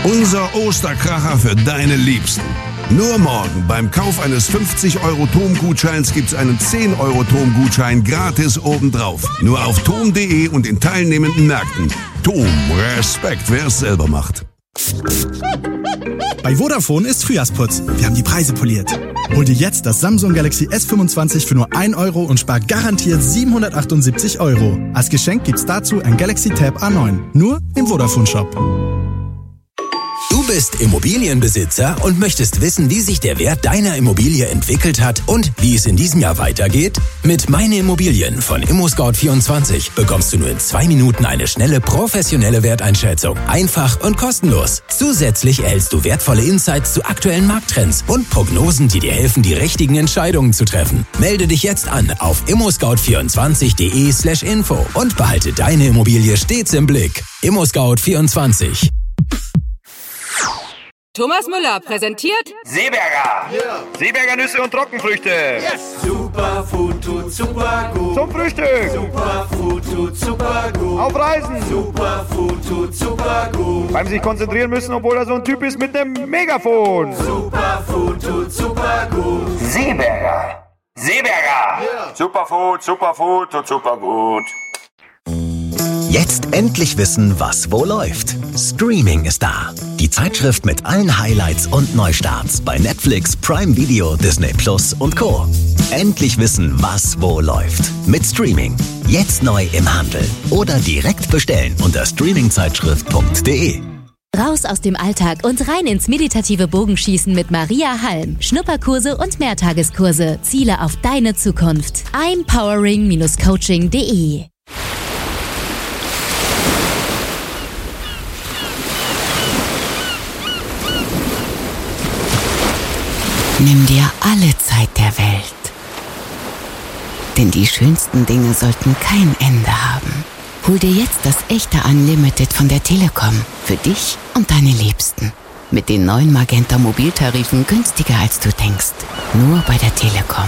Unser Osterkracher für deine Liebsten. Nur morgen beim Kauf eines 50-Euro-TOM-Gutscheins gibt's einen 10-Euro-TOM-Gutschein gratis obendrauf. Nur auf tom.de und in teilnehmenden Märkten. TOM, Respekt, wer es selber macht. Bei Vodafone ist Frühjahrsputz. Wir haben die Preise poliert. Hol dir jetzt das Samsung Galaxy S25 für nur 1 Euro und spar garantiert 778 Euro. Als Geschenk gibt's dazu ein Galaxy Tab A9. Nur im Vodafone-Shop. Du bist Immobilienbesitzer und möchtest wissen, wie sich der Wert deiner Immobilie entwickelt hat und wie es in diesem Jahr weitergeht? Mit Meine Immobilien von ImmoScout24 bekommst du nur in 2 Minuten eine schnelle, professionelle Werteinschätzung. Einfach und kostenlos. Zusätzlich erhältst du wertvolle Insights zu aktuellen Markttrends und Prognosen, die dir helfen, die richtigen Entscheidungen zu treffen. Melde dich jetzt an auf immoscout24.de/info und behalte deine Immobilie stets im Blick. ImmoScout24. Thomas Müller präsentiert Seeberger. Yeah. Seeberger Nüsse und Trockenfrüchte. Yes. Superfood tut super gut. Zum Frühstück. Superfood tut super gut. Auf Reisen. Superfood tut super gut. Beim sich konzentrieren müssen, obwohl er so ein Typ ist mit einem Megafon. Superfood tut super gut. Seeberger. Seeberger. Yeah. Superfood tut super gut. Jetzt endlich wissen, was wo läuft. Streaming ist da. Die Zeitschrift mit allen Highlights und Neustarts bei Netflix, Prime Video, Disney Plus und Co. Endlich wissen, was wo läuft. Mit Streaming. Jetzt neu im Handel. Oder direkt bestellen unter streamingzeitschrift.de. Raus aus dem Alltag und rein ins meditative Bogenschießen mit Maria Halm. Schnupperkurse und Mehrtageskurse. Ziele auf deine Zukunft. empowering-coaching.de. Nimm dir alle Zeit der Welt. Denn die schönsten Dinge sollten kein Ende haben. Hol dir jetzt das echte Unlimited von der Telekom. Für dich und deine Liebsten. Mit den neuen Magenta Mobiltarifen günstiger als du denkst. Nur bei der Telekom.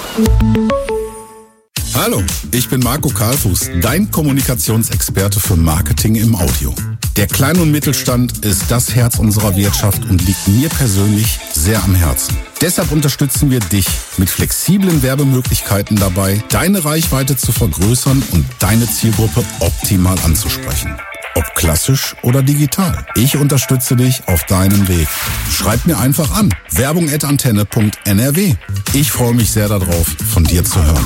Hallo, ich bin Marco Karlfuß, dein Kommunikationsexperte für Marketing im Audio. Der Klein- und Mittelstand ist das Herz unserer Wirtschaft und liegt mir persönlich sehr am Herzen. Deshalb unterstützen wir dich mit flexiblen Werbemöglichkeiten dabei, deine Reichweite zu vergrößern und deine Zielgruppe optimal anzusprechen. Ob klassisch oder digital. Ich unterstütze dich auf deinem Weg. Schreib mir einfach an. werbung@antenne.nrw. Ich freue mich sehr darauf, von dir zu hören.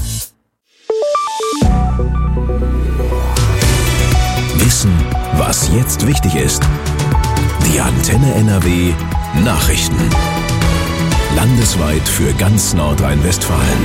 Wissen, was jetzt wichtig ist. Die Antenne NRW Nachrichten. Landesweit für ganz Nordrhein-Westfalen.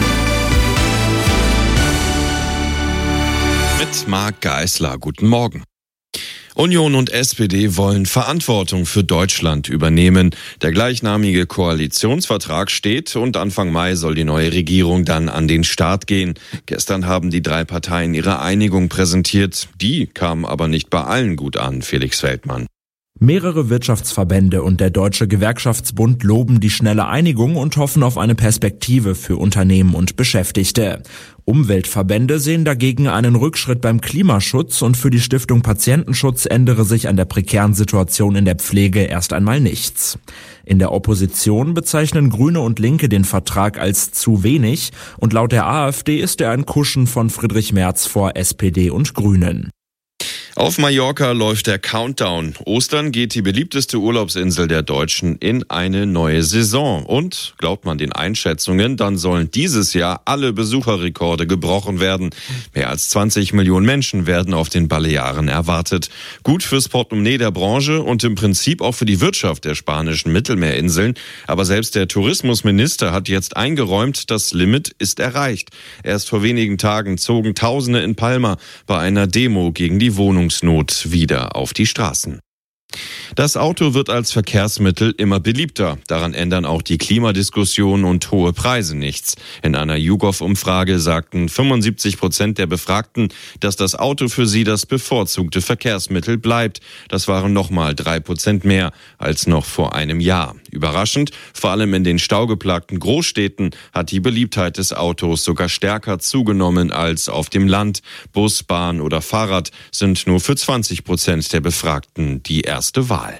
Mit Marc Geisler, guten Morgen. Union und SPD wollen Verantwortung für Deutschland übernehmen. Der gleichnamige Koalitionsvertrag steht und Anfang Mai soll die neue Regierung dann an den Start gehen. Gestern haben die 3 Parteien ihre Einigung präsentiert. Die kam aber nicht bei allen gut an, Felix Feldmann. Mehrere Wirtschaftsverbände und der Deutsche Gewerkschaftsbund loben die schnelle Einigung und hoffen auf eine Perspektive für Unternehmen und Beschäftigte. Umweltverbände sehen dagegen einen Rückschritt beim Klimaschutz und für die Stiftung Patientenschutz ändere sich an der prekären Situation in der Pflege erst einmal nichts. In der Opposition bezeichnen Grüne und Linke den Vertrag als zu wenig und laut der AfD ist er ein Kuschen von Friedrich Merz vor SPD und Grünen. Auf Mallorca läuft der Countdown. Ostern geht die beliebteste Urlaubsinsel der Deutschen in eine neue Saison. Und, glaubt man den Einschätzungen, dann sollen dieses Jahr alle Besucherrekorde gebrochen werden. Mehr als 20 Millionen Menschen werden auf den Balearen erwartet. Gut fürs Portemonnaie der Branche und im Prinzip auch für die Wirtschaft der spanischen Mittelmeerinseln. Aber selbst der Tourismusminister hat jetzt eingeräumt, das Limit ist erreicht. Erst vor wenigen Tagen zogen Tausende in Palma bei einer Demo gegen die Wohnungsnot wieder auf die Straßen. Das Auto wird als Verkehrsmittel immer beliebter. Daran ändern auch die Klimadiskussion und hohe Preise nichts. In einer YouGov-Umfrage sagten 75% der Befragten, dass das Auto für sie das bevorzugte Verkehrsmittel bleibt. Das waren nochmal 3% mehr als noch vor einem Jahr. Überraschend, vor allem in den staugeplagten Großstädten hat die Beliebtheit des Autos sogar stärker zugenommen als auf dem Land. Bus, Bahn oder Fahrrad sind nur für 20% der Befragten die erste Wahl.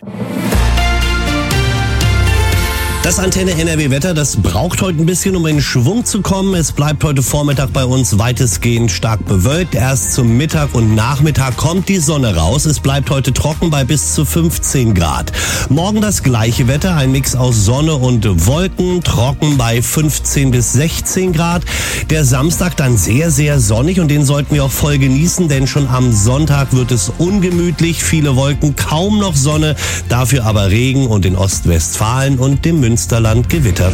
Das Antenne NRW Wetter, das braucht heute ein bisschen, um in Schwung zu kommen. Es bleibt heute Vormittag bei uns weitestgehend stark bewölkt. Erst zum Mittag und Nachmittag kommt die Sonne raus. Es bleibt heute trocken bei bis zu 15 Grad. Morgen das gleiche Wetter, ein Mix aus Sonne und Wolken, trocken bei 15 bis 16 Grad. Der Samstag dann sehr, sehr sonnig und den sollten wir auch voll genießen, denn schon am Sonntag wird es ungemütlich. Viele Wolken, kaum noch Sonne, dafür aber Regen und in Ostwestfalen und dem Münsterland Gewitter.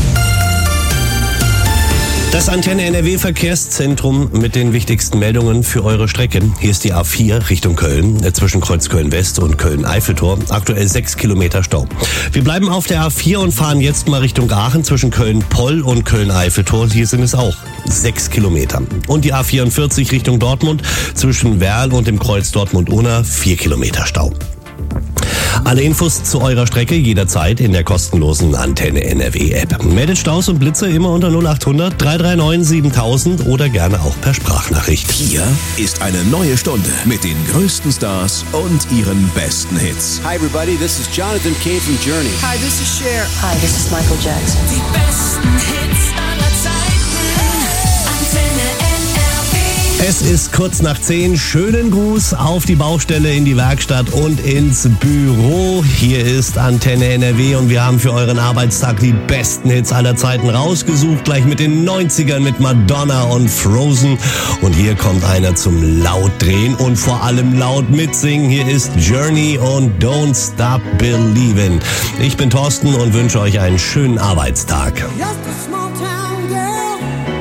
Das Antenne NRW Verkehrszentrum mit den wichtigsten Meldungen für eure Strecke. Hier ist die A4 Richtung Köln, zwischen Kreuzköln West und Köln-Eiffeltor. Aktuell 6 Kilometer Stau. Wir bleiben auf der A4 und fahren jetzt mal Richtung Aachen zwischen Köln-Poll und Köln-Eiffeltor. Hier sind es auch 6 Kilometer. Und die A44 Richtung Dortmund zwischen Werl und dem Kreuz Dortmund-Unna 4 Kilometer Stau. Alle Infos zu eurer Strecke jederzeit in der kostenlosen Antenne NRW App. Meldet Staus und Blitze immer unter 0800 339 7000 oder gerne auch per Sprachnachricht. Hier ist eine neue Stunde mit den größten Stars und ihren besten Hits. Hi everybody, this is Jonathan Cain from Journey. Hi, this is Cher. Hi, this is Michael Jackson. Die besten Hits aller Zeiten. Antenne NRW. Es ist kurz nach 10. Schönen Gruß auf die Baustelle, in die Werkstatt und ins Büro. Hier ist Antenne NRW und wir haben für euren Arbeitstag die besten Hits aller Zeiten rausgesucht. Gleich mit den 90ern mit Madonna und Frozen. Und hier kommt einer zum Lautdrehen und vor allem laut mitsingen. Hier ist Journey und Don't Stop Believin'. Ich bin Thorsten und wünsche euch einen schönen Arbeitstag. Just a small town girl,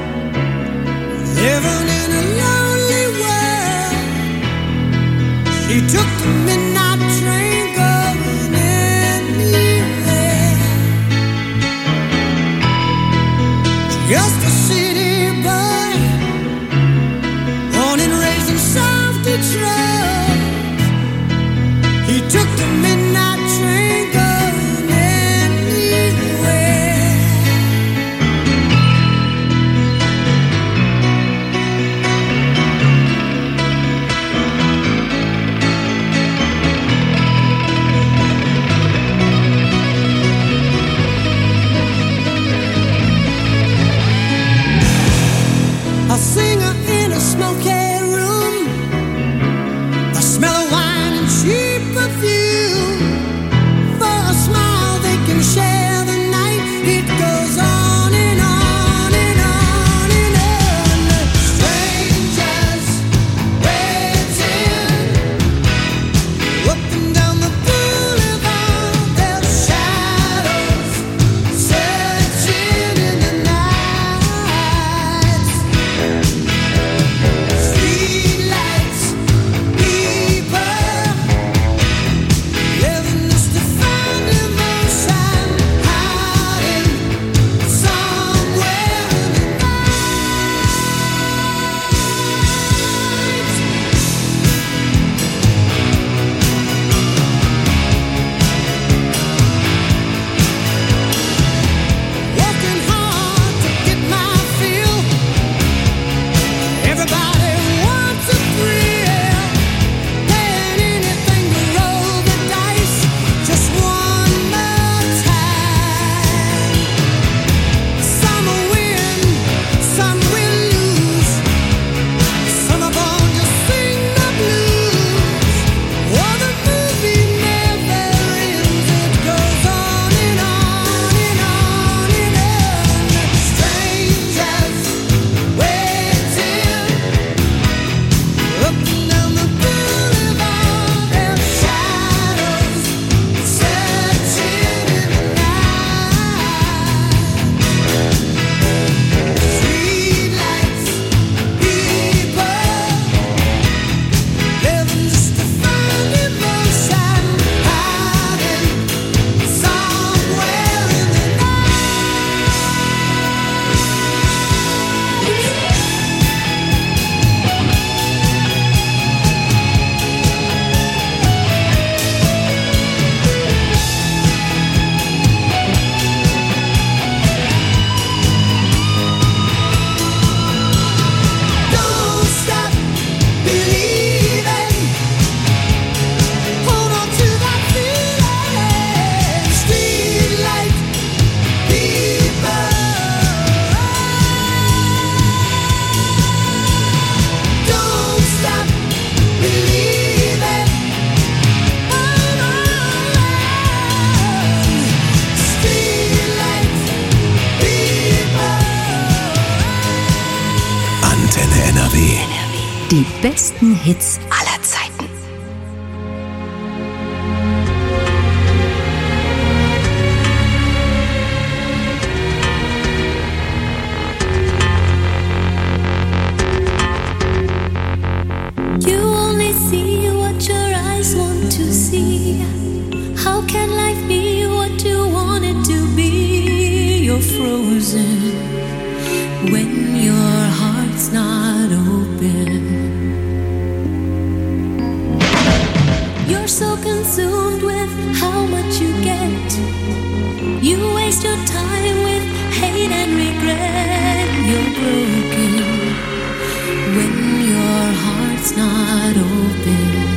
living in a lonely world. She took the midnight train going anywhere. Just a city boy, born and raised in South Detroit. He took the midnight train going anywhere. Die besten Hits aller Zeiten. You only see what your eyes want to see. How can life be what you want it to be? You're frozen when your heart's not open. You're so consumed with how much you get. You waste your time with hate and regret. You're broken when your heart's not open.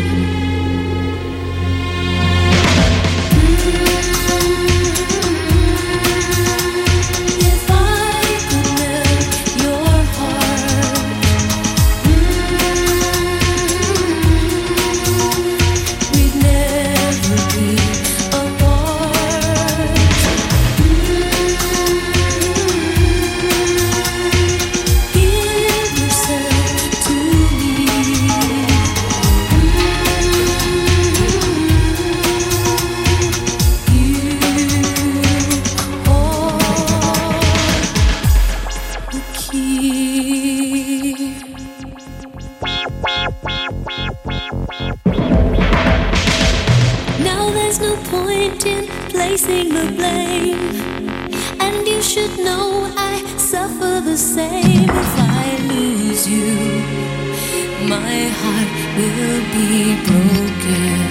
Now there's no point in placing the blame, and you should know I suffer the same. If I lose you, my heart will be broken.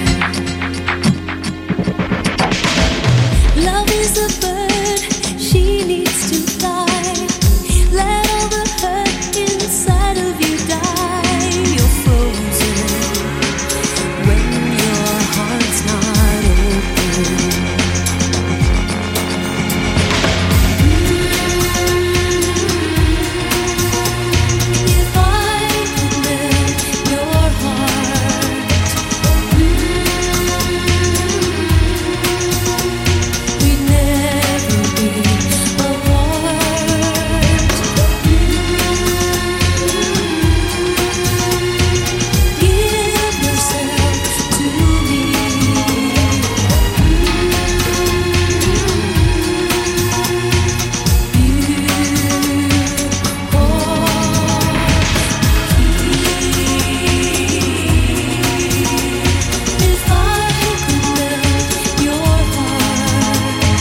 Love is a bird, she needs to fly. Let all the hurt inside of you die. You're frozen when your heart's not open. If I could melt your heart, we'd never be apart. Give yourself to me. If I could melt your heart,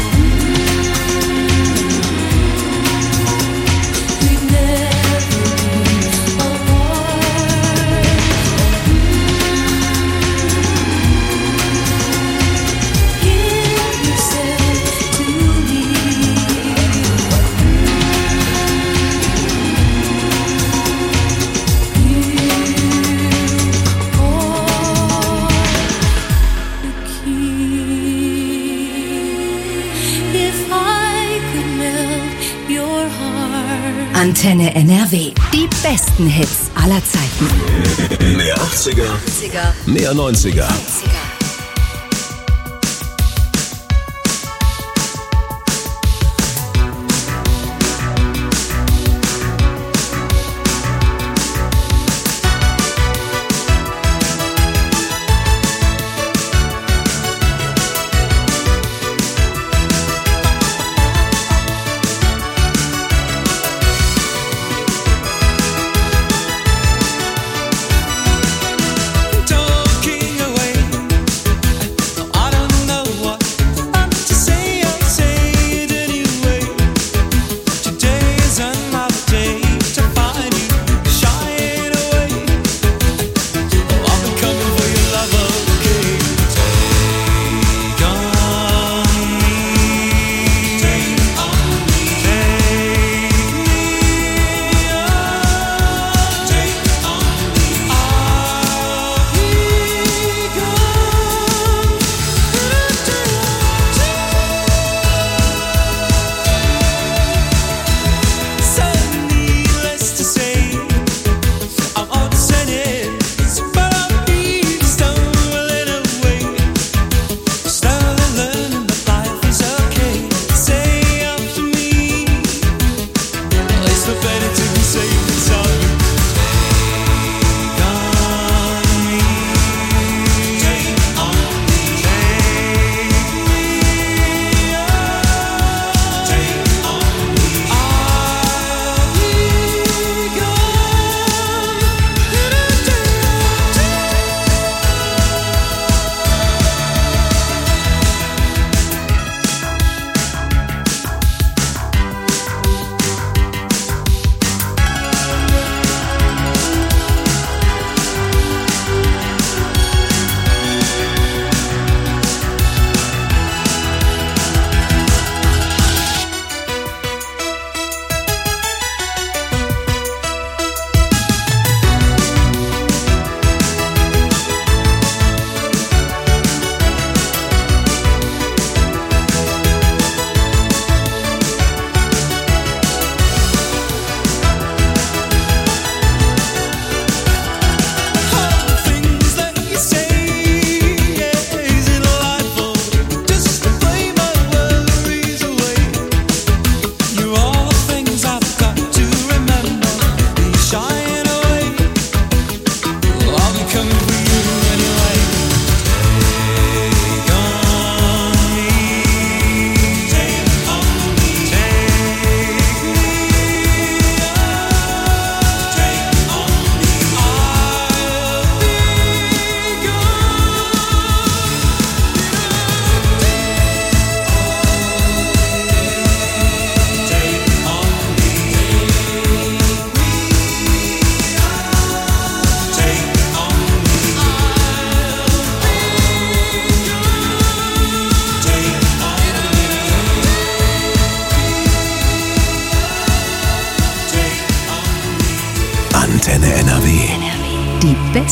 we'd never be apart. Give yourself to me. If I could melt your heart. Antenne NRW. Die besten Hits aller Zeiten. Mehr 80er, mehr 90er. Talking away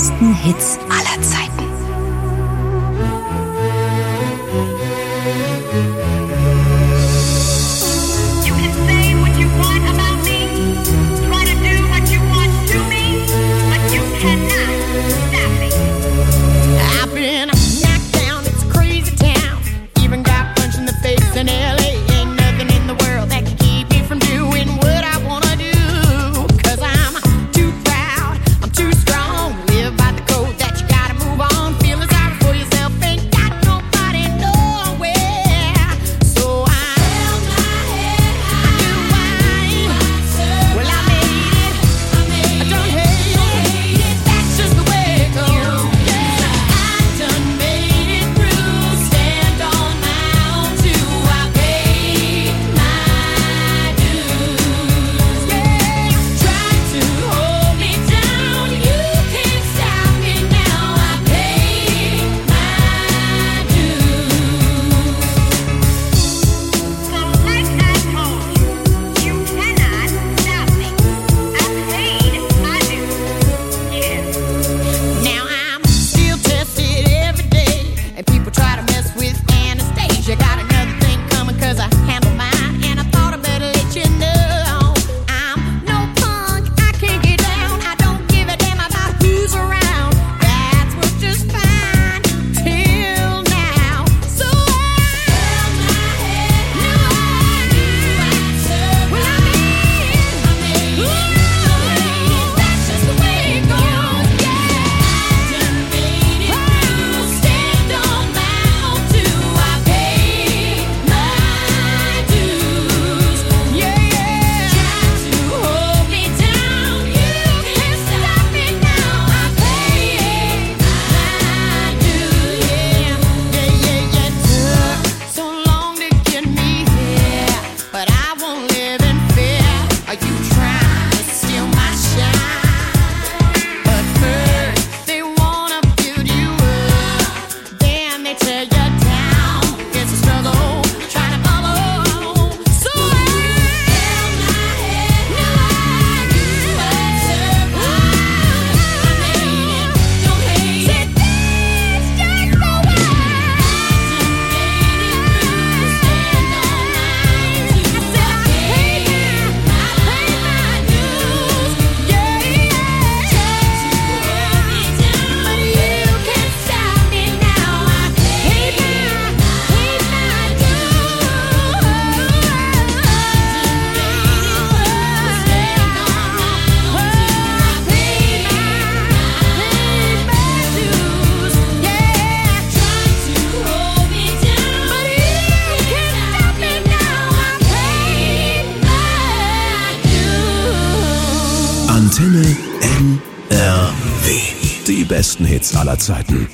besten Hits aller Zeiten. Antenne NRW. Die besten Hits aller Zeiten.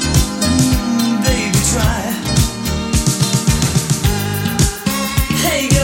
Hey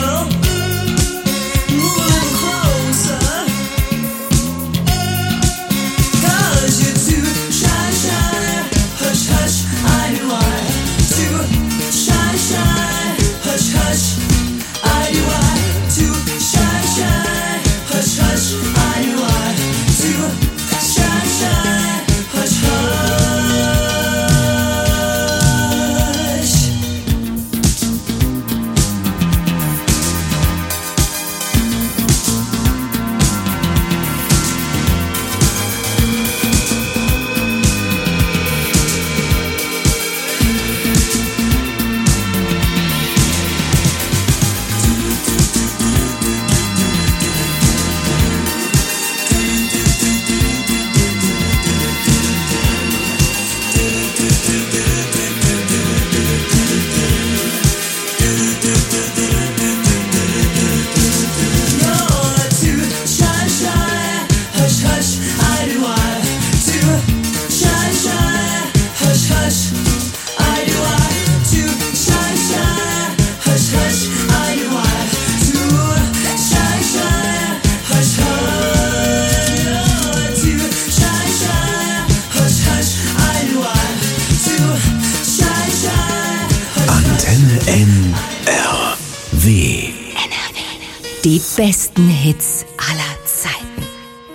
NRW. Die besten Hits aller Zeiten.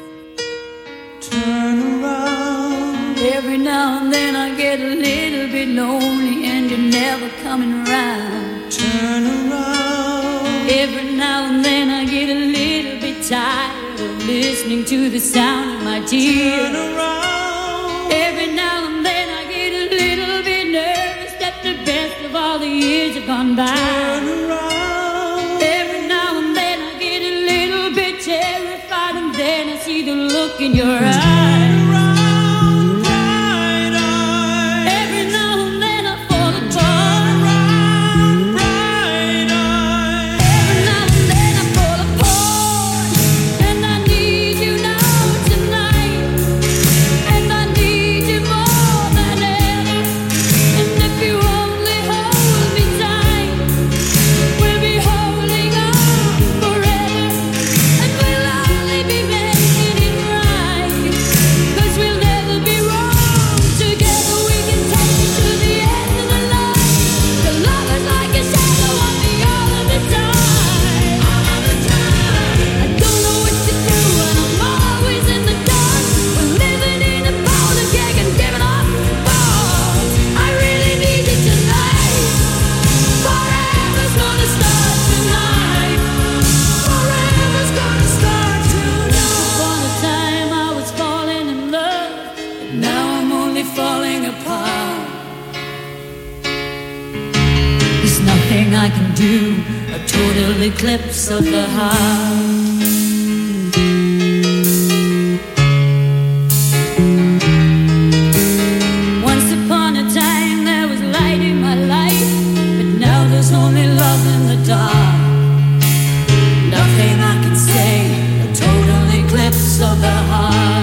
Turn around. Every now and then I get a little bit lonely and you're never coming around. Turn around. Every now and then I get a little bit tired of listening to the sound of my tears. Turn around. Every now and then I get a little bit nervous that the best of all the years have gone by. Turn around. Every now and then I get a little bit terrified and then I see the look in your eyes. I can do a total eclipse of the heart. Once upon a time there was light in my life, but now there's only love in the dark. Nothing I can say, a total eclipse of the heart.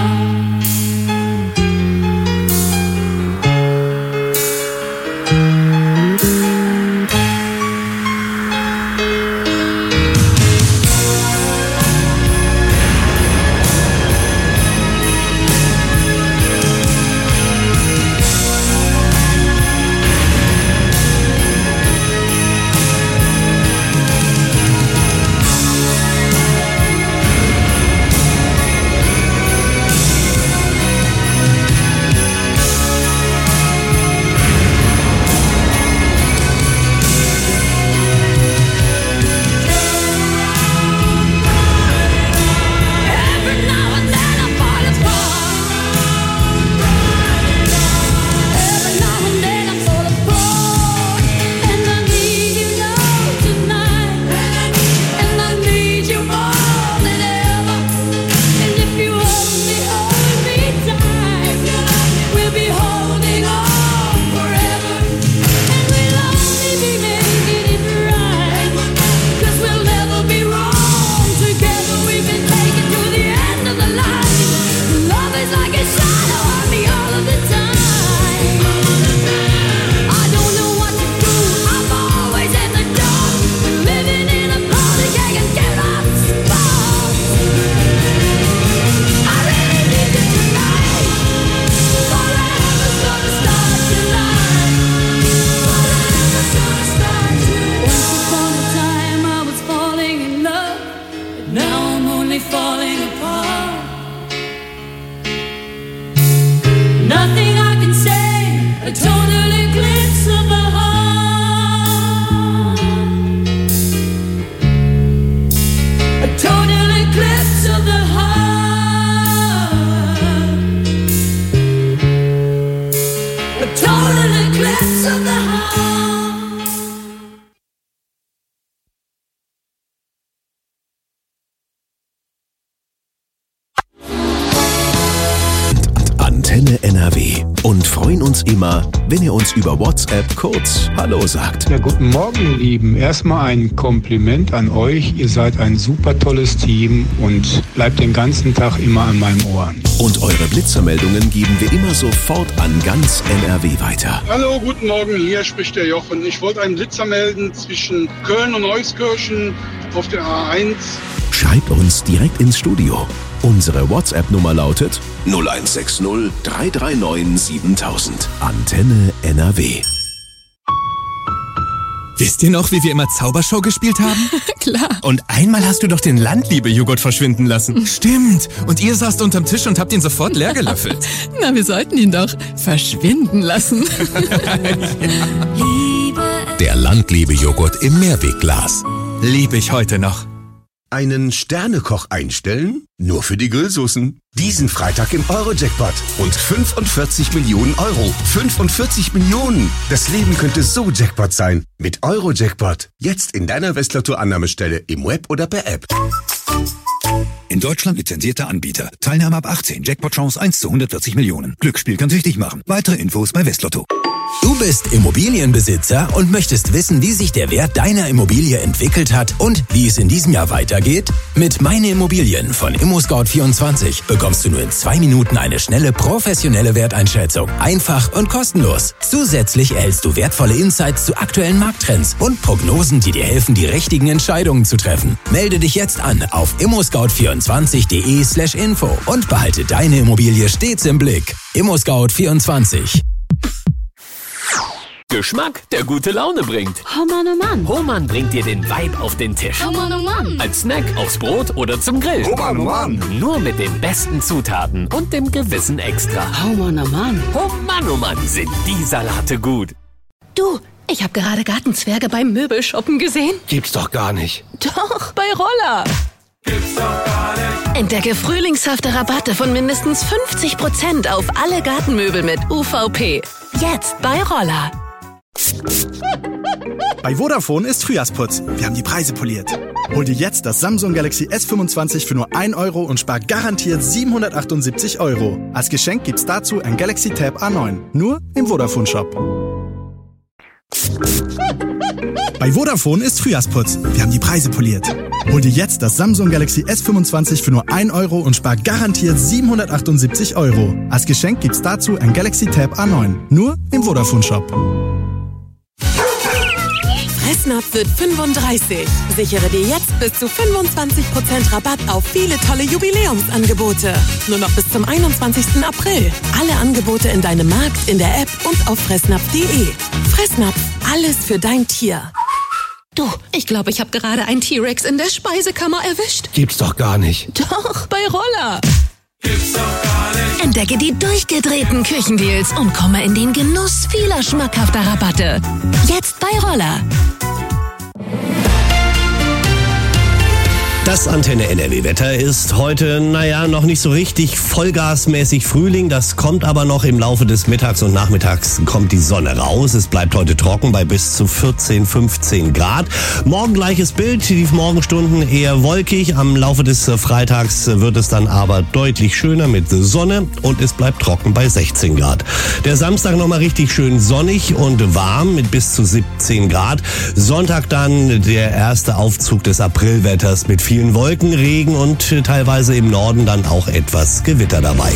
Antenne NRW und freuen uns immer, wenn ihr uns über WhatsApp kurz Hallo sagt. Ja, guten Morgen, ihr Lieben. Erstmal ein Kompliment an euch. Ihr seid ein super tolles Team und bleibt den ganzen Tag immer an meinem Ohr. Und eure Blitzermeldungen geben wir immer sofort an ganz NRW weiter. Hallo, guten Morgen, hier spricht der Jochen. Ich wollte einen Blitzer melden zwischen Köln und Euskirchen auf der A1. Schreibt uns direkt ins Studio. Unsere WhatsApp-Nummer lautet 0160 339 7000. Antenne NRW. Wisst ihr noch, wie wir immer Zaubershow gespielt haben? Klar. Und einmal hast du doch den Landliebe-Joghurt verschwinden lassen. Stimmt. Und ihr saßt unterm Tisch und habt ihn sofort leer gelöffelt. Na, wir sollten ihn doch verschwinden lassen. Der Landliebe-Joghurt im Mehrwegglas. Liebe ich heute noch. Einen Sternekoch einstellen? Nur für die Grillsoßen. Diesen Freitag im Euro-Jackpot. Und 45 Millionen Euro. 45 Millionen! Das Leben könnte so Jackpot sein. Mit Euro-Jackpot. Jetzt in deiner Westlotto-Annahmestelle im Web oder per App. In Deutschland lizenzierter Anbieter. Teilnahme ab 18. Jackpot-Chance 1 zu 140 Millionen. Glücksspiel kann süchtig machen. Weitere Infos bei Westlotto. Du bist Immobilienbesitzer und möchtest wissen, wie sich der Wert deiner Immobilie entwickelt hat und wie es in diesem Jahr weitergeht? Mit Meine Immobilien von ImmoScout24 bekommst du nur in 2 Minuten eine schnelle, professionelle Werteinschätzung. Einfach und kostenlos. Zusätzlich erhältst du wertvolle Insights zu aktuellen Markttrends und Prognosen, die dir helfen, die richtigen Entscheidungen zu treffen. Melde dich jetzt an auf immoscout24.de/info und behalte deine Immobilie stets im Blick. ImmoScout24. Geschmack, der gute Laune bringt. Oh Mann, oh Mann. Hohmann bringt dir den Vibe auf den Tisch. Oh Mann, oh Mann. Als Snack, aufs Brot oder zum Grill. Oh Mann, oh Mann. Nur mit den besten Zutaten und dem gewissen Extra. Oh Mann, oh Mann. Oh Mann, sind die Salate gut. Du, ich habe gerade Gartenzwerge beim Möbelshoppen gesehen. Gibt's doch gar nicht. Doch, bei Roller. Gibt's doch gar nicht. Entdecke frühlingshafte Rabatte von mindestens 50% auf alle Gartenmöbel mit UVP. Jetzt bei Roller. Bei Vodafone ist Frühjahrsputz. Wir haben die Preise poliert. Hol dir jetzt das Samsung Galaxy S25 für nur 1 Euro und spar garantiert 778 Euro. Als Geschenk gibt's dazu ein Galaxy Tab A9. Nur im Vodafone-Shop. Bei Vodafone ist Frühjahrsputz. Wir haben die Preise poliert. Hol dir jetzt das Samsung Galaxy S25 für nur 1 Euro und spar garantiert 778 Euro. Als Geschenk gibt's dazu ein Galaxy Tab A9. Nur im Vodafone-Shop. Fressnapf wird 35. Sichere dir jetzt bis zu 25% Rabatt auf viele tolle Jubiläumsangebote. Nur noch bis zum 21. April. Alle Angebote in deinem Markt, in der App und auf fressnapf.de. Fressnapf, alles für dein Tier. Du, ich glaube, ich habe gerade einen T-Rex in der Speisekammer erwischt. Gibt's doch gar nicht. Doch, bei Roller. Gibt's doch gar nicht. Entdecke die durchgedrehten Küchendeals und komme in den Genuss vieler schmackhafter Rabatte. Jetzt bei Roller. Das Antenne NRW-Wetter ist heute, noch nicht so richtig vollgasmäßig Frühling. Das kommt aber noch im Laufe des Mittags und Nachmittags kommt die Sonne raus. Es bleibt heute trocken bei bis zu 14, 15 Grad. Morgen gleiches Bild, die Morgenstunden eher wolkig. Am Laufe des Freitags wird es dann aber deutlich schöner mit Sonne und es bleibt trocken bei 16 Grad. Der Samstag nochmal richtig schön sonnig und warm mit bis zu 17 Grad. Sonntag dann der erste Aufzug des Aprilwetters mit vielen Wolken, Regen und teilweise im Norden dann auch etwas Gewitter dabei.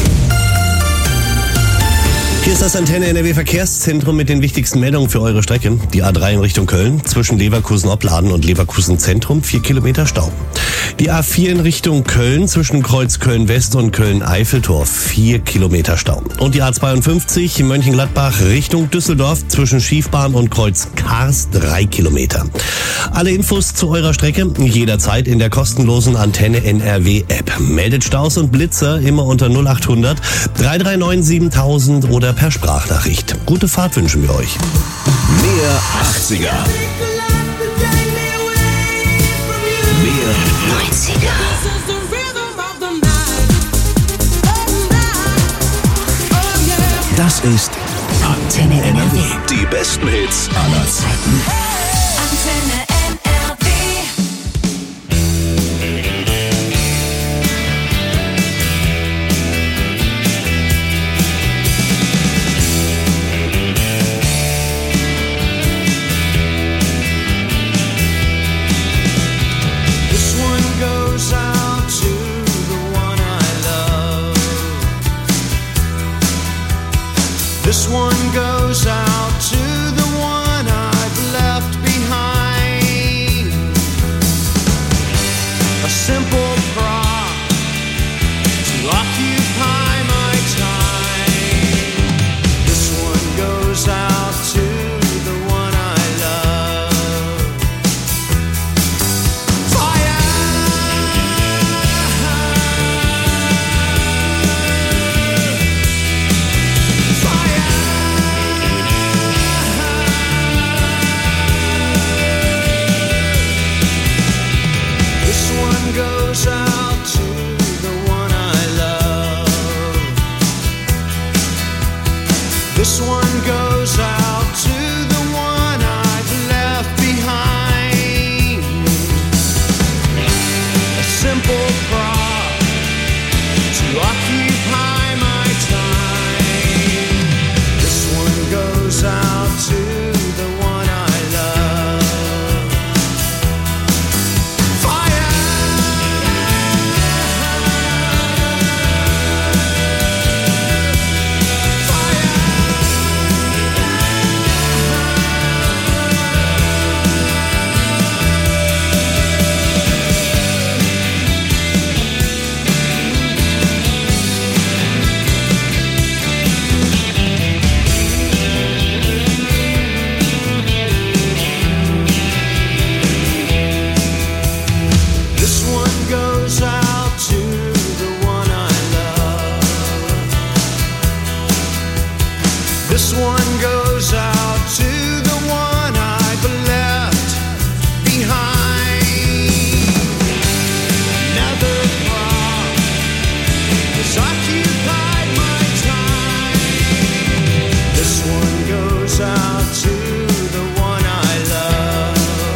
Hier ist das Antenne NRW Verkehrszentrum mit den wichtigsten Meldungen für eure Strecke. Die A3 in Richtung Köln, zwischen Leverkusen-Opladen und Leverkusen-Zentrum, 4 Kilometer Stau. Die A4 in Richtung Köln, zwischen Kreuz Köln-West und Köln-Eiffeltor, 4 Kilometer Stau. Und die A52 in Mönchengladbach Richtung Düsseldorf, zwischen Schiefbahn und Kreuz Kars, 3 Kilometer. Alle Infos zu eurer Strecke jederzeit in der kostenlosen Antenne NRW App. Meldet Staus und Blitzer immer unter 0800 339 7000 oder per Sprachnachricht. Gute Fahrt wünschen wir euch. Mehr 80er. Mehr 90er. Das ist Antenne NRW. Die besten Hits aller Zeiten. Antenne This one goes out to the one I've left behind. A simple prop to occupy my time. This one goes out to the one I love. This one goes out to the one I love. This one goes out to the one I've left behind. Another thought has occupied my time. This one goes out to the one I love.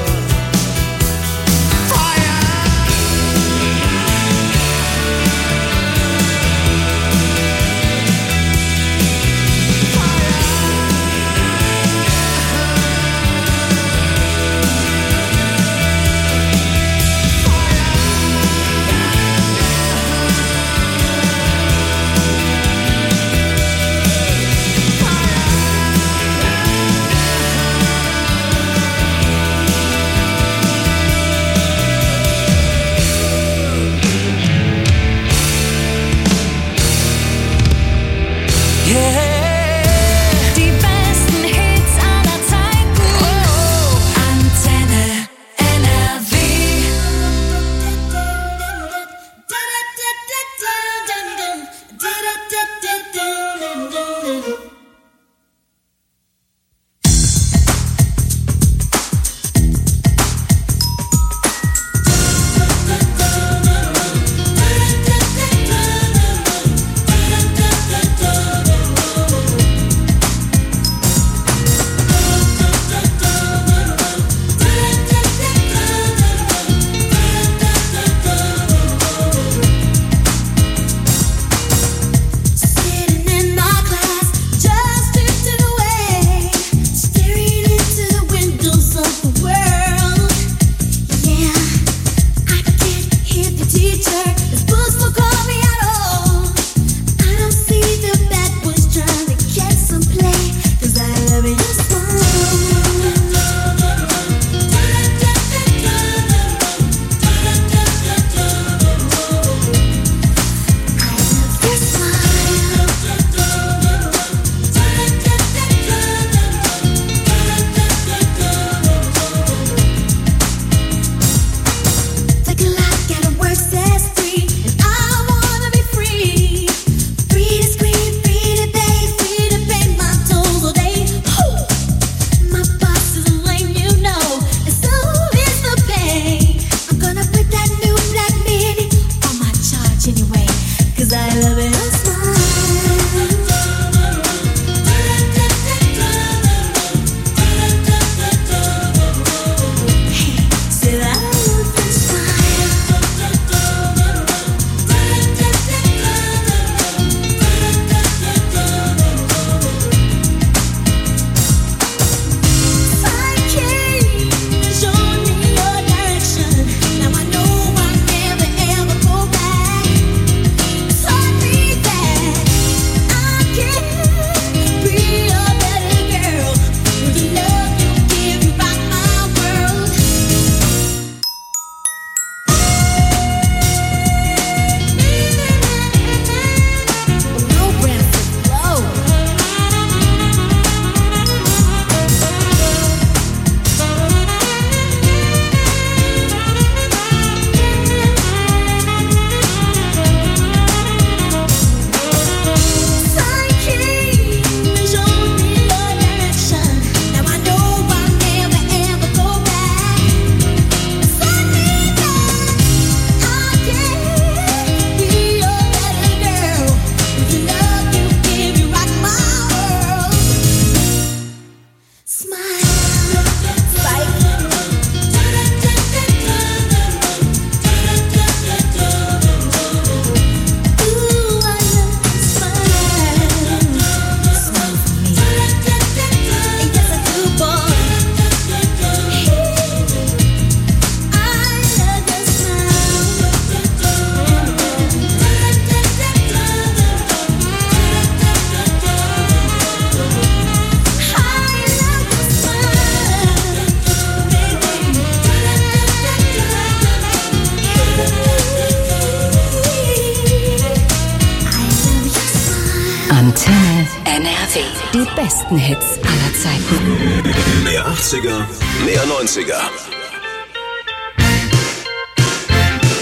Antenne NRW. Die besten Hits aller Zeiten. Mehr 80er, mehr 90er.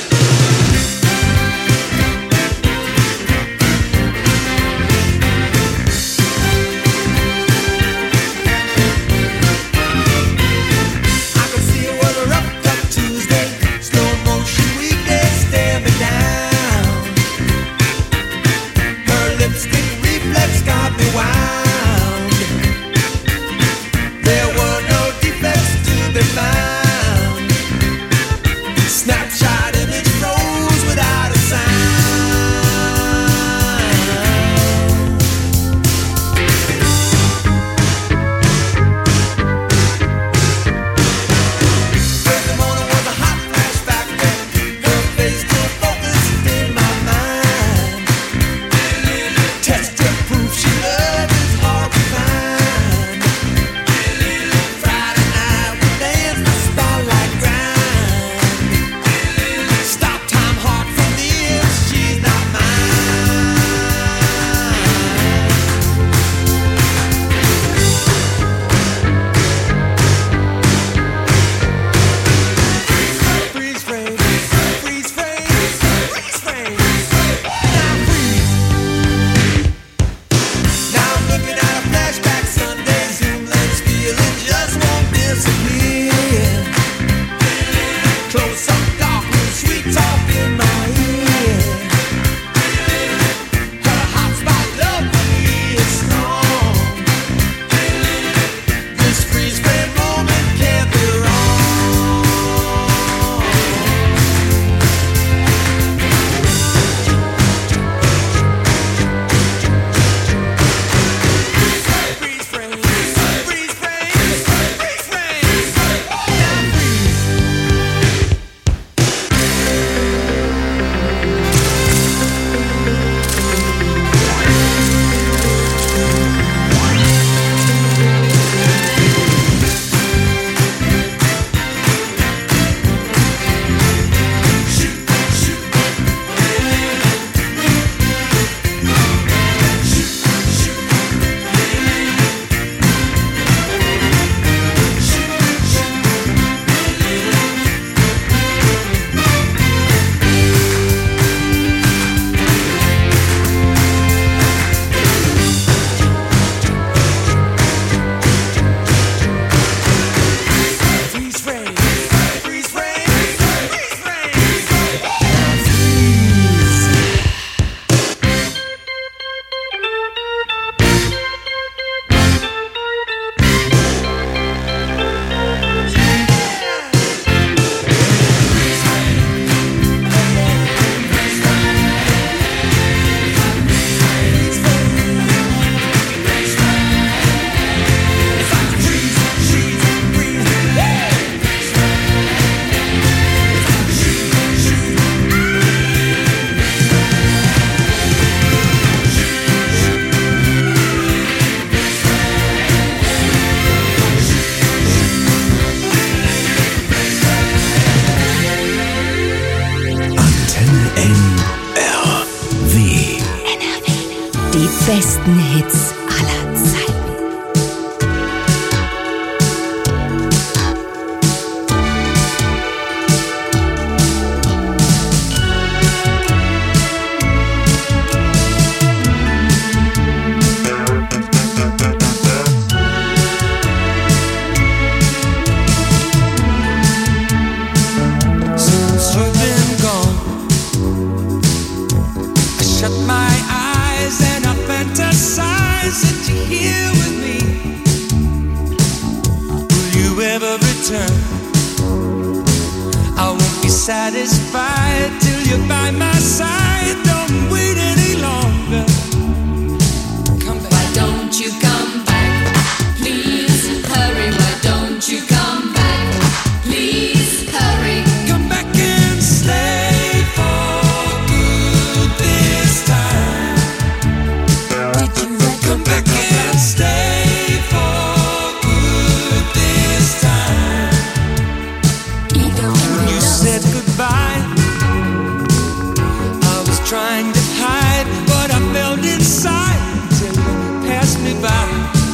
Snapshot image froze without a sign. Thursday morning was a hot flashback. Her face still focused in my mind. Tested proof she loved is hard to find. Friday night we danced the spotlight grind. Stop time hard for this, she's not mine. Freeze frame, freeze frame, freeze frame. Now freeze. Now I'm looking at a flashback Sunday Zoom lens, feeling just won't disappear. Close up dark with sweet talk in my ear. Her hot spot love for me is strong. This freeze frame moment can't be wrong. Freeze frame, freeze frame, freeze frame. Now freeze. Freeze frame, freeze frame, freeze frame. Now freeze. Antenne NRW. Die besten Hits aller Zeiten. Since you've been gone, I shut my eyes and I fantasize that you're here with me. Will you ever return? I won't be satisfied till you're by my side. Don't wait any longer. Come back. Why don't you come back? Please hurry. Why don't you come back? Please hurry. Come back and stay for good this time. Come back and stay for good this time. When you said goodbye, I was trying to hide what I felt inside till you passed me by.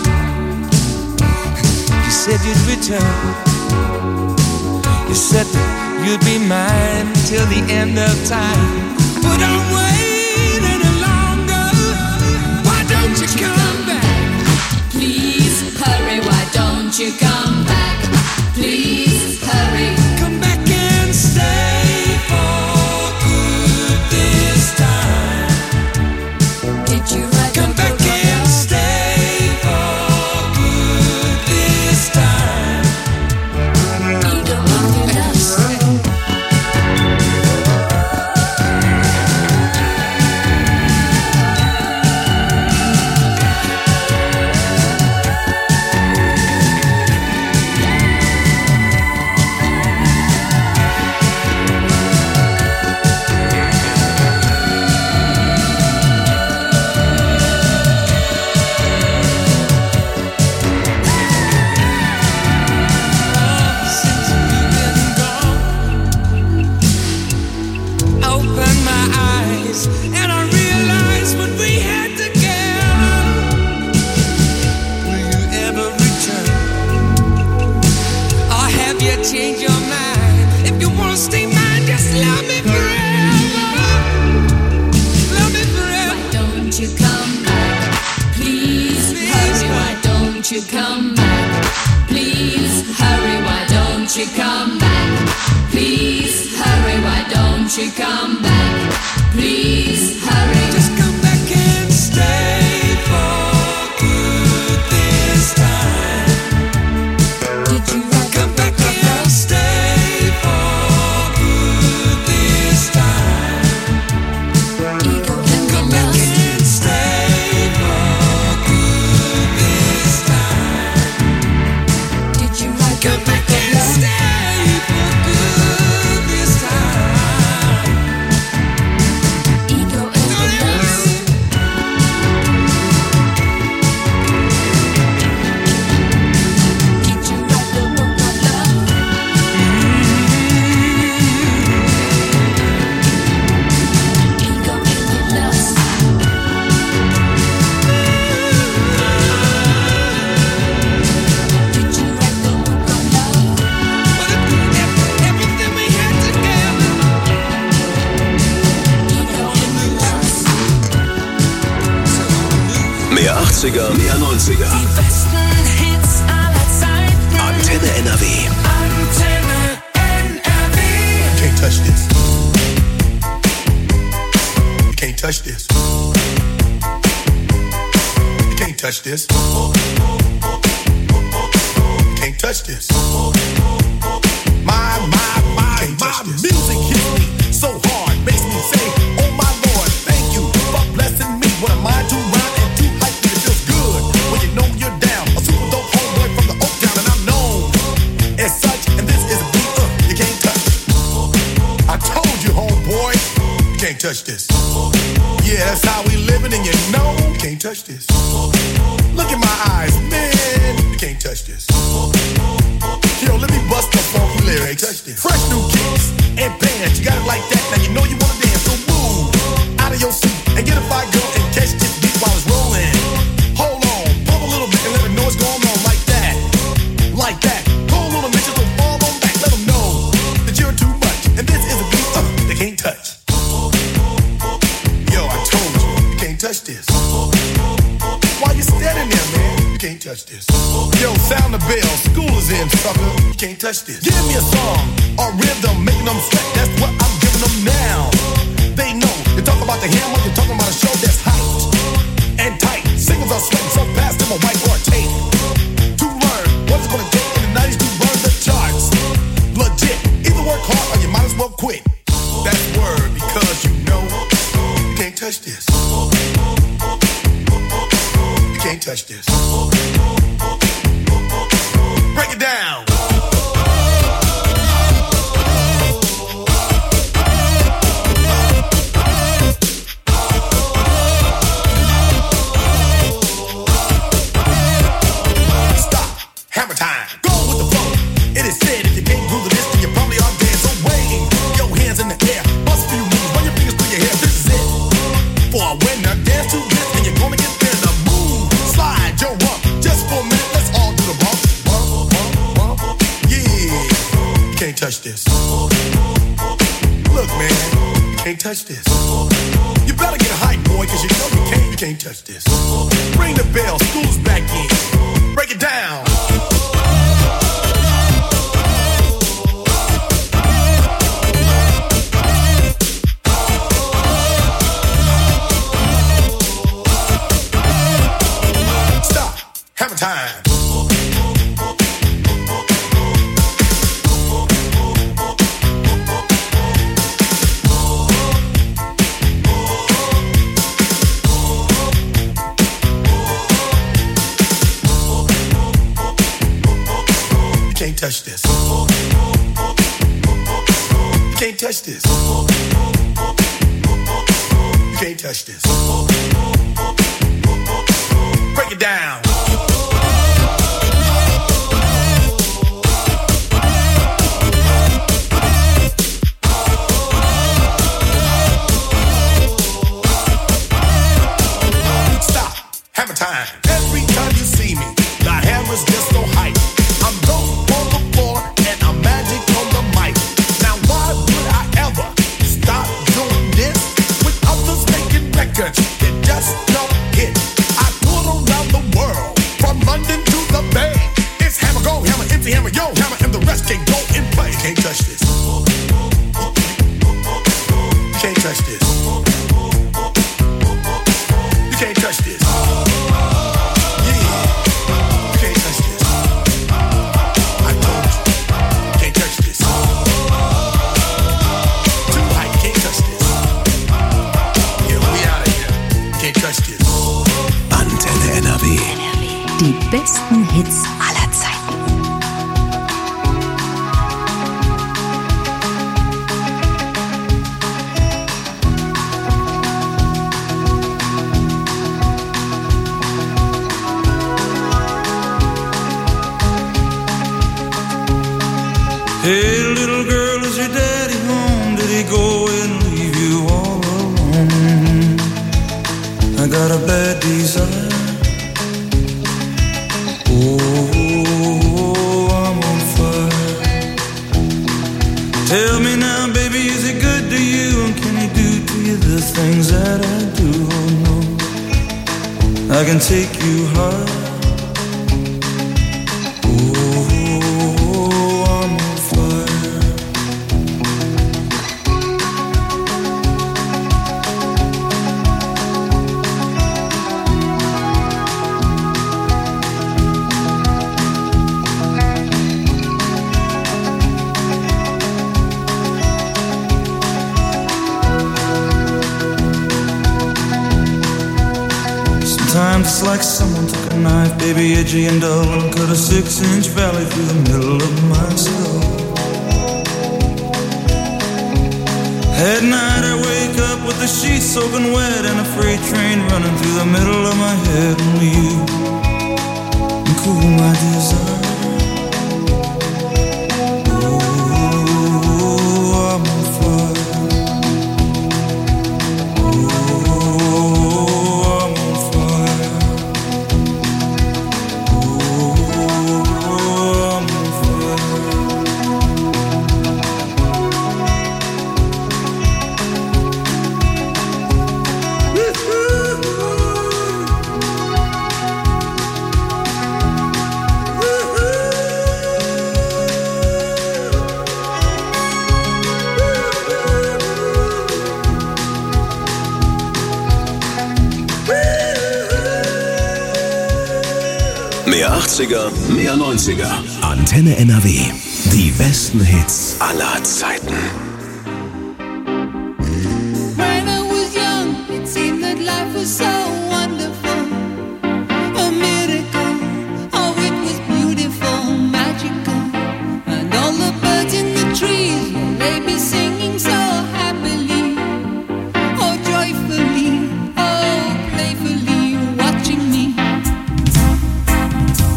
You said you'd return. You said that you'd be mine till the end of time. But I'm waiting any longer. Why don't you come back? Please hurry. Why don't you come back? Please hurry. Come back and stay for good this time. Did you write Come back and stay for good this time. Ego of your love? Love me forever. Love me forever. Why don't you come back? Please hurry. Why don't you come back? Please hurry. Why don't you come back? Please hurry. Why don't you come back? Please hurry. Just come back and stay for good this time. Did you come back and stay for good this time? Come back and stay for good this time. Did you come back and stay for good this time? Ego and love. Did you write the book of love? Ego and lust. Did you write the book of love? Everything we had together. Ego and lust. Mehr 80er, mehr 90er. Die besten Hits aller Zeiten. Antenne NRW. Antenne NRW. Can't touch this. You can't touch this. You can't touch this. You can't touch this. My music hits me so hard, makes me say, oh my Lord, thank you for blessing me. What am I to rhyme and too hype that it feels good when you know you're down. A super dope homeboy from the Oak Town and I'm known as such, and this is a beat you can't touch. I told you, homeboy, you can't touch this. Yeah, that's how we living, and you know you can't touch this. Look in my eyes, man, you can't touch this. Yo, let me bust the funky lyrics. Fresh new kicks and bands, you got it like that. Now you know you wanna dance, so move out of your seat and get a fire girl and catch this beat while it's rolling. Hold on, pump a little bit and let them know what's going on like that, like that. Pull a little bitches will fall on back, let them know that you're too much, and this is a beat they can't touch. Yo, I told you, you can't touch this. Why you standing there, man? You can't touch this. Yo, sound the bell, school is in, sucker. You can't touch this. Give me a song or rhythm, making them sweat. That's what I'm giving them now. They know. You talk about the hammer, you're talking about a show that's hyped and tight. Singles are sweating so fast, them a whiteboard tape. To learn what it's gonna take in the 90s to burn the charts. Legit. Either work hard or you might as well quit. That's word because you know you can't touch this. You can't touch this. Break it down. Stop. Hammer time. Go with the funk. It is said if you can't groove this, then you probably are dead. So wave your hands in the air. Bust a few moves. Run your fingers through your hair. This is it. For a winner, dance to this, and you're gonna get there. The move, slide your rump. Just for a minute, let's all do the bump, bump, bump, bump. Yeah, you can't touch this. Look, man, you can't touch this. You better get hype, boy, cause you know you can't touch this. Ring the bell, school's back in. Break it down. Stop. Hammer time. You can't touch this. You can't touch this. You can't touch this. Break it down. Stop. Hammer time. Every time you see me, the hammer's just so hype. I'm dope on the floor and I'm magic on the mic. Now why would I ever Hey, little girl, is your daddy home? Did he go and leave you all alone? I got a bad desire. Oh, I'm on fire. Tell me now, baby, is he good to you? And can he do to you the things that I do? Oh, no, I can take you high. Sometimes it's like someone took a knife, baby, edgy and dull, and cut a 6-inch valley through the middle of my skull. At night I wake up with the sheets soaking wet and a freight train running through the middle of my head. Only you can cool my desire. Oh, I'm on fire. Mehr 80er, mehr 90er. Antenne NRW. Die besten Hits aller Zeiten. When I was young, it seemed that life was so wonderful. A miracle, oh it was beautiful, magical. And all the birds in the trees, they be singing so happily. Oh joyfully, oh playfully, watching me.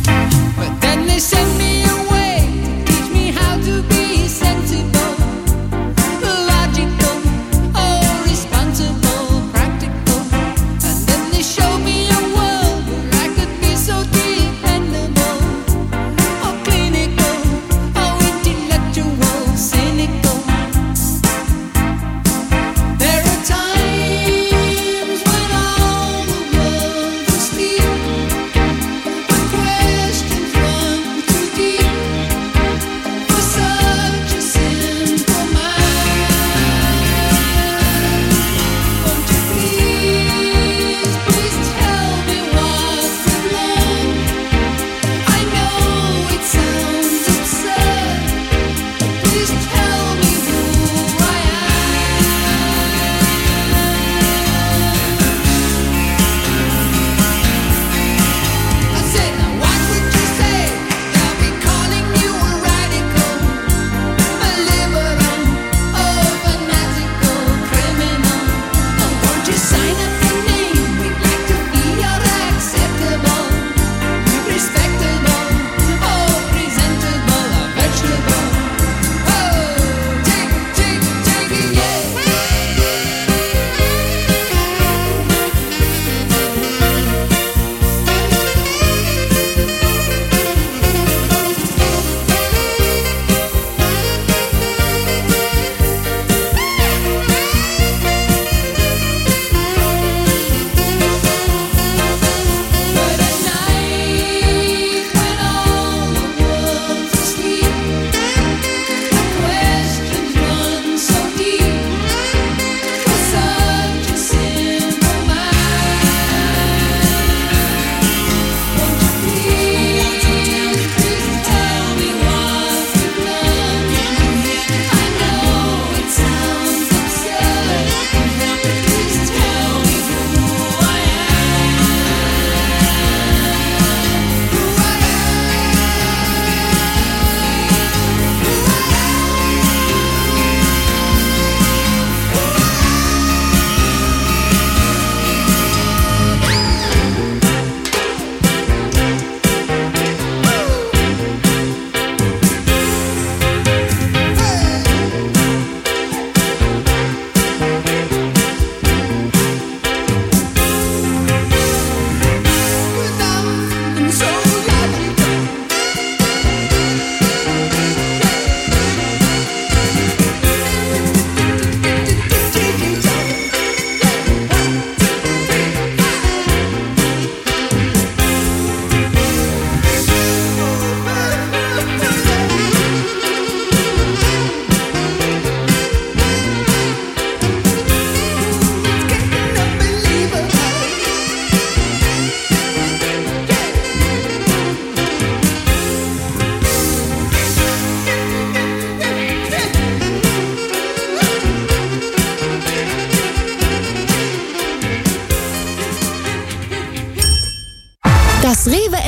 But then they sent me away to teach me how to be sensible.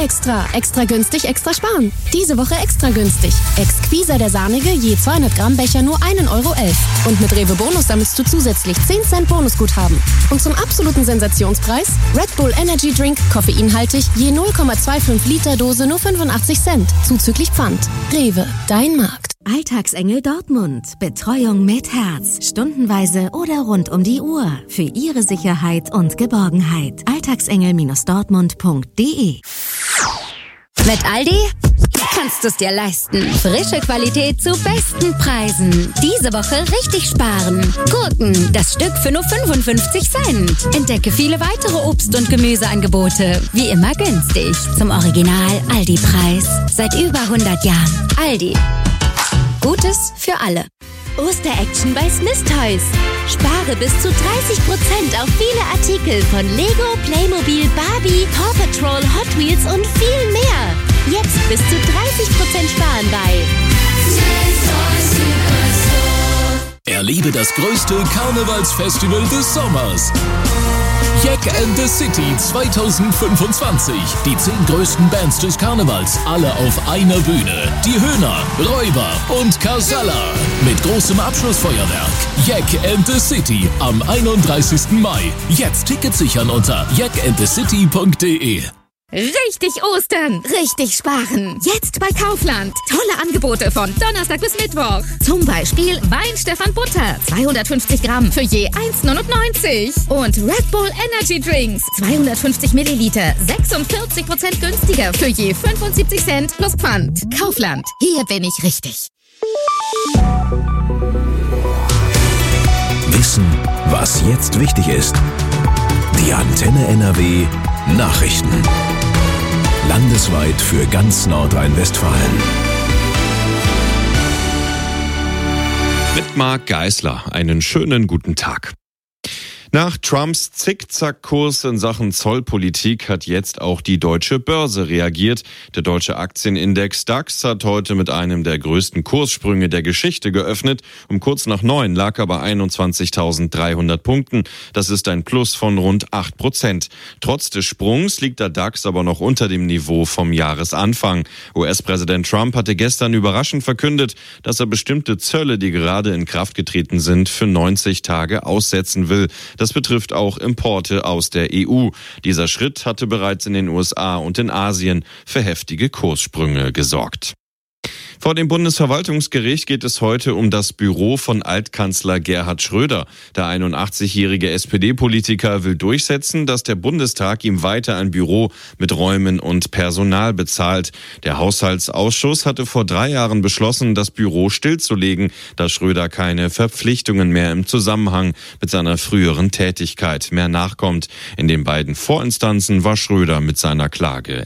Extra. Extra günstig, extra sparen. Diese Woche extra günstig. Exquisa der Sahnige, je 200 Gramm Becher nur 1,11 € Und mit Rewe Bonus sammelst du zusätzlich 10 Cent Bonusguthaben. Und zum absoluten Sensationspreis Red Bull Energy Drink, koffeinhaltig, je 0,25 Liter Dose nur 85 Cent. Zuzüglich Pfand. Rewe, dein Markt. Alltagsengel Dortmund. Betreuung mit Herz. Stundenweise oder rund um die Uhr. Für Ihre Sicherheit und Geborgenheit. Alltagsengel-dortmund.de. Mit Aldi kannst du es dir leisten. Frische Qualität zu besten Preisen. Diese Woche richtig sparen. Gurken, das Stück für nur 55 Cent. Entdecke viele weitere Obst- und Gemüseangebote. Wie immer günstig. Zum Original Aldi-Preis. Seit über 100 Jahren. Aldi. Gutes für alle. Oster-Action bei Smith Toys. Spare bis zu 30% auf viele Artikel von Lego, Playmobil, Barbie, Paw Patrol, Hot Wheels und viel mehr. Jetzt bis zu 30% sparen bei Smith Toys Superstore. Erlebe das größte Karnevalsfestival des Sommers. Jack and the City 2025. Die 10 größten Bands des Karnevals, alle auf einer Bühne. Die Höhner, Räuber und Casalla. Mit großem Abschlussfeuerwerk. Jack and the City am 31. Mai. Jetzt Tickets sichern unter jackandthecity.de. Richtig Ostern, richtig sparen. Jetzt bei Kaufland. Tolle Angebote von Donnerstag bis Mittwoch. Zum Beispiel Wein Stefan Butter, 250 Gramm für je 1,99. Und Red Bull Energy Drinks, 250 Milliliter, 46% günstiger für je 75 Cent plus Pfand. Kaufland, hier bin ich richtig. Wissen, was jetzt wichtig ist. Die Antenne NRW Nachrichten. Landesweit für ganz Nordrhein-Westfalen. Mit Marc Geisler einen schönen guten Tag. Nach Trumps Zickzackkurs in Sachen Zollpolitik hat jetzt auch die deutsche Börse reagiert. Der deutsche Aktienindex DAX hat heute mit einem der größten Kurssprünge der Geschichte geöffnet. Um kurz nach 9 lag er bei 21.300 Punkten. Das ist ein Plus von rund 8%. Trotz des Sprungs liegt der DAX aber noch unter dem Niveau vom Jahresanfang. US-Präsident Trump hatte gestern überraschend verkündet, dass er bestimmte Zölle, die gerade in Kraft getreten sind, für 90 Tage aussetzen will. Das betrifft auch Importe aus der EU. Dieser Schritt hatte bereits in den USA und in Asien für heftige Kurssprünge gesorgt. Vor dem Bundesverwaltungsgericht geht es heute um das Büro von Altkanzler Gerhard Schröder. Der 81-jährige SPD-Politiker will durchsetzen, dass der Bundestag ihm weiter ein Büro mit Räumen und Personal bezahlt. Der Haushaltsausschuss hatte vor 3 Jahren beschlossen, das Büro stillzulegen, da Schröder keine Verpflichtungen mehr im Zusammenhang mit seiner früheren Tätigkeit mehr nachkommt. In den beiden Vorinstanzen war Schröder mit seiner Klage